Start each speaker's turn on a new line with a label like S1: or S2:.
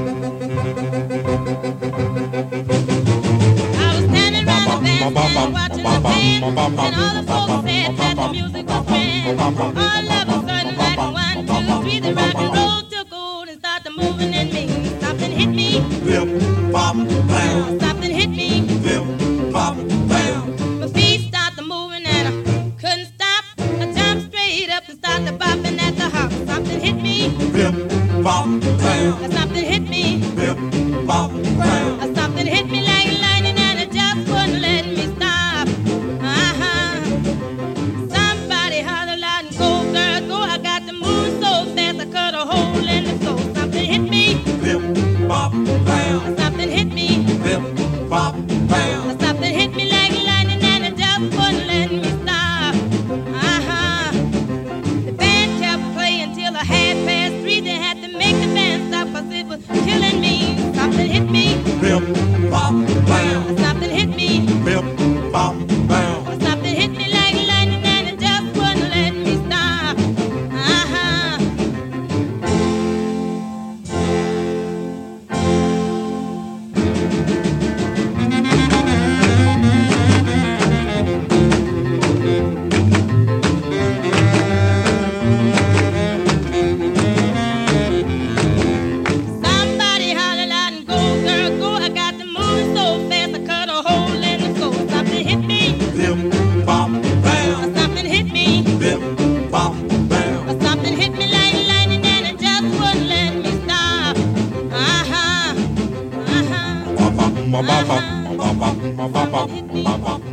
S1: I was standing around the bandstand watching the band, and all the folks said that the music was grand. All of a sudden, like one, two, three, the rock and roll took hold and started moving in me. Something hit me,
S2: Flip, flop, bam.
S1: something hit me.
S2: Flip, flop, bam.
S1: My feet started moving and I couldn't stop. I jumped straight up and started bopping at the hop. Something hit me,
S2: Flip, flop, bam.
S1: something hit me.
S2: Flip, flop, bam.
S1: Something hit me like lightning and it just wouldn't let me stop. Somebody holler loud and go, girl, go. I got to move so fast I cut a hole in the floor. Something hit me,
S2: Flip, flop, bam.
S1: something hit me.
S2: Flip, flop, bam.
S1: Something hit me like lightning and it just wouldn't let me stop. The band kept playing till I had past 3. They had to make the band stop 'cause it was killing me. Something hit me,
S2: Flip, flop, bam.
S1: something hit me.
S2: Flip, flop, bam.
S1: Something hit me like lightning and it just wouldn't let me stop. Somebody holler loud and go, girl, go. I got to move so fast I cut a hole in the floor. Something hit me,
S2: Flip, flop, bam.
S1: something hit me.
S2: Flip, flop, bam.
S1: Something hit me like lightning and it just wouldn't let me stop.
S2: Ba ba ba ba ba ba ba ba ba ba.